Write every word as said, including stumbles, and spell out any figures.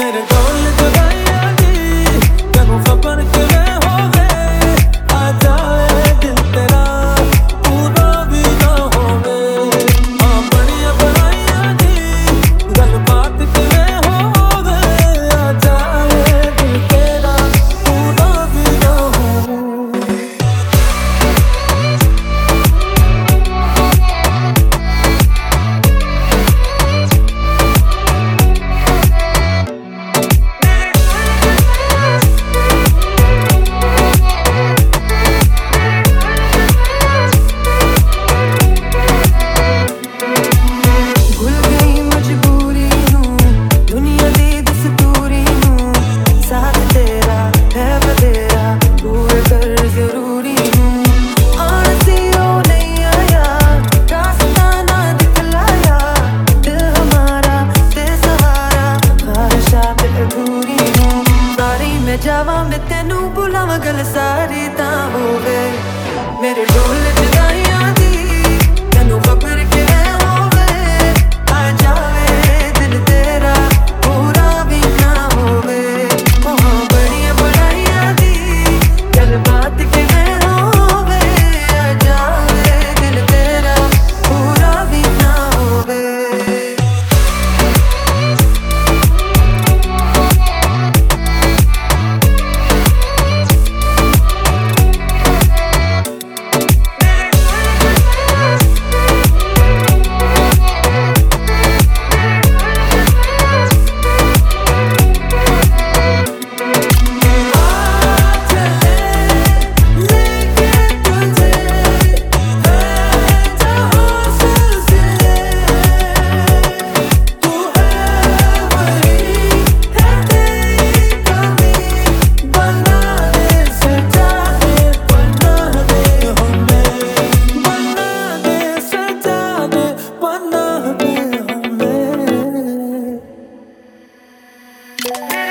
मेरे ढोल जगाइया दी तेनू खबर किवें होवे आ जाए दिल तेरा पूरा भी ना होवे हाँ बड़िया बनाइया दी गल बात किवें होवे आ जाए दिल तेरा पूरा भी ना होवे जावा मैं तेनू बुलावा गल सारी तां होवे मेरे ढोल जगाइया दी तेनू खबर किवें होवे आ जावे दिल तेरा पूरा भी ना होवे ओ हाँ बड़िया बनाइया दी गल बात किवें होवे आ जावे दिल तेरा पूरा भी ना होवे Yeah.